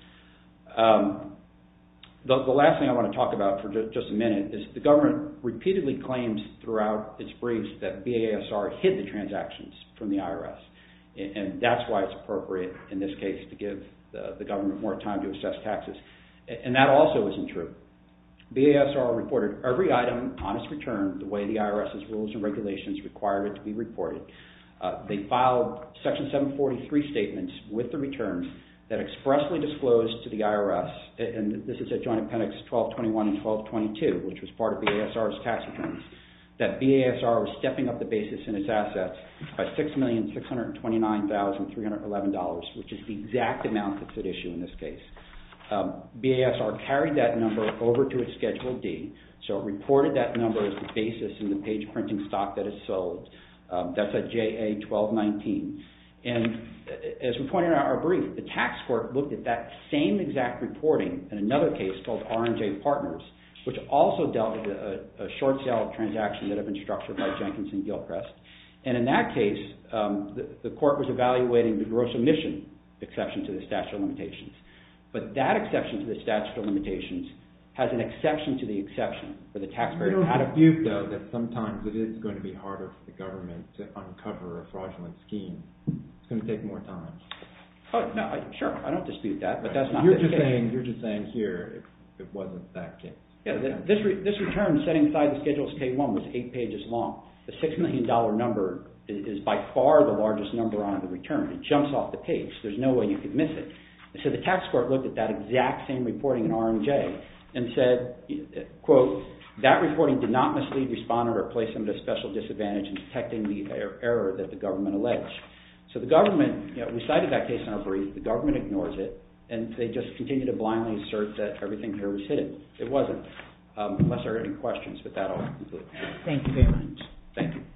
The last thing I want to talk about for just a minute is the government repeatedly claims throughout its briefs that BASR hid the transactions from the IRS. And that's why it's appropriate in this case to give the government more time to assess taxes. And that also isn't true. BASR reported every item on its return the way the IRS's rules and regulations required it to be reported. They filed Section 743 statements with the returns that expressly disclosed to the IRS, and this is at Joint Appendix 1221 and 1222, which was part of BASR's tax returns, that BASR was stepping up the basis in its assets by $6,629,311, which is the exact amount that's at issue in this case. BASR carried that number over to its Schedule D, so it reported that number as the basis in the page printing stock that it sold. That's at JA 1219. And as we pointed out in our brief, the tax court looked at that same exact reporting in another case called R&J Partners, which also dealt with a short sale transaction that had been structured by Jenkins and Gilchrist. And in that case, the court was evaluating the gross omission exception to the statute of limitations. But that exception to the statute of limitations has an exception to the exception for the taxpayer. You don't dispute, though, that sometimes it is going to be harder for the government to uncover a fraudulent scheme. It's going to take more time. Oh, no, sure, I don't dispute that, but that's not You're the case. You're just saying here it wasn't that case. Yeah, this return setting aside the Schedules K1 was 8 pages long. The $6 million number is by far the largest number on the return. It jumps off the page. There's no way you could miss it. So the tax court looked at that exact same reporting in R&J and said, quote, that reporting did not mislead respondent or place them at a special disadvantage in detecting the error that the government alleged. So the government, we cited that case in our brief. The government ignores it, and they just continue to blindly assert that everything here was hidden. It wasn't. Unless there are any questions, but that will conclude. Thank you very much. Thank you.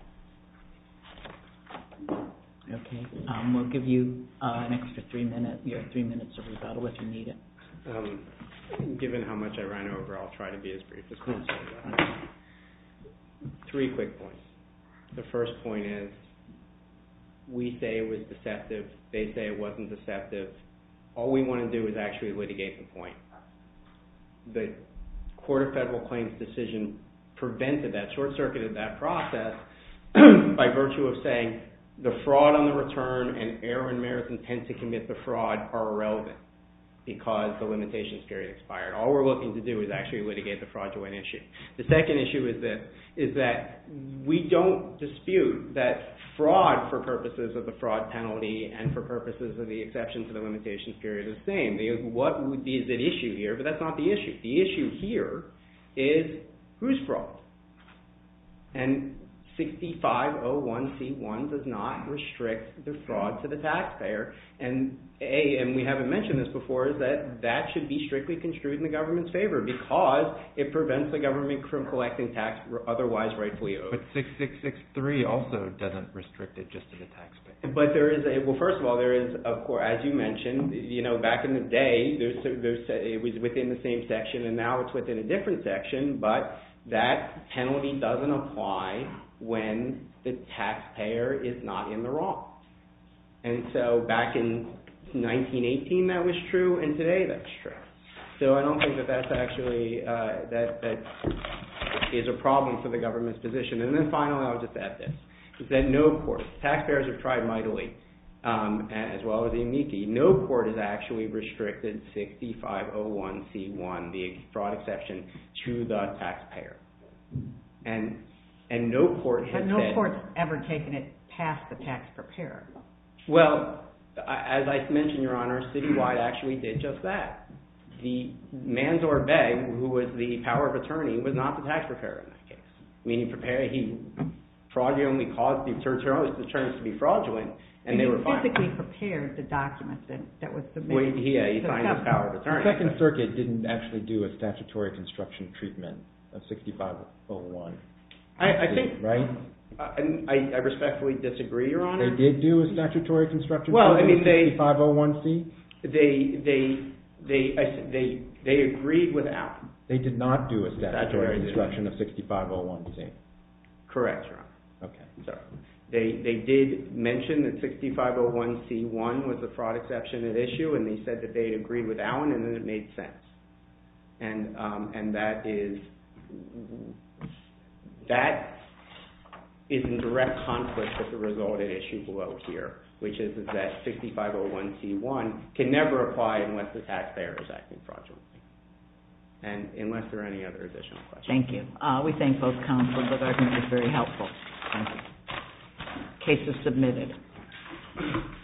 Okay, we'll give you an extra 3 minutes. You have 3 minutes of rebuttal if you need it. Given how much I ran over, I'll try to be as brief as possible. 3 quick points. The first point is we say it was deceptive, they say it wasn't deceptive. All we want to do is actually litigate the point. The Court of Federal Claims decision prevented that, short-circuited that process by virtue of saying the fraud on the return and error in Mayer's intent to commit the fraud are irrelevant because the limitations period expired. All we're looking to do is actually litigate the fraudulent issue. The second issue is that we don't dispute that fraud for purposes of the fraud penalty and for purposes of the exception to the limitations period is the same. What is at issue here? But that's not the issue. The issue here is whose fraud? And 6501C1 does not restrict the fraud to the taxpayer. And we haven't mentioned this before, is that should be strictly construed in the government's favor because it prevents the government from collecting tax otherwise rightfully owed. But 6663 also doesn't restrict it just to the taxpayer. But there is first of all, there is, of course, as you mentioned, back in the day, it was within the same section, and now it's within a different section, but that penalty doesn't apply when the taxpayer is not in the wrong. And so back in 1918 that was true, and today that's true. So I don't think that's actually, that is a problem for the government's position. And then finally, I'll just add this, is that no court, taxpayers have tried mightily, as well as the amici, no court has actually restricted 6501C1, the fraud exception, to the taxpayer. And no court has court's ever taken it past the tax preparer. Well, as I mentioned, Your Honor, Citywide actually did just that. The Manzor Beg, who was the power of attorney, was not the tax preparer in that case. I mean, he fraudulently caused the returns to be fraudulent, and they were fine. He physically prepared the document that was submitted. He signed his power of attorney. The Second Circuit didn't actually do a statutory construction treatment of 6501. I think, right? I respectfully disagree, Your Honor. They did do a statutory construction treatment of 6501C? They agreed with Allen. They did not do a statutory construction of 6501C. Correct, Your Honor. Okay. So they did mention that 6501C1 was the fraud exception at issue, and they said that they agreed with Allen, and then it made sense. And that is in direct conflict with the result at issue below here, which is that 6501C1 can never apply unless the taxpayer is acting fraudulently. And unless there are any other additional questions. Thank you. We thank both counsel. The argument was very helpful. Thank you. Case is submitted.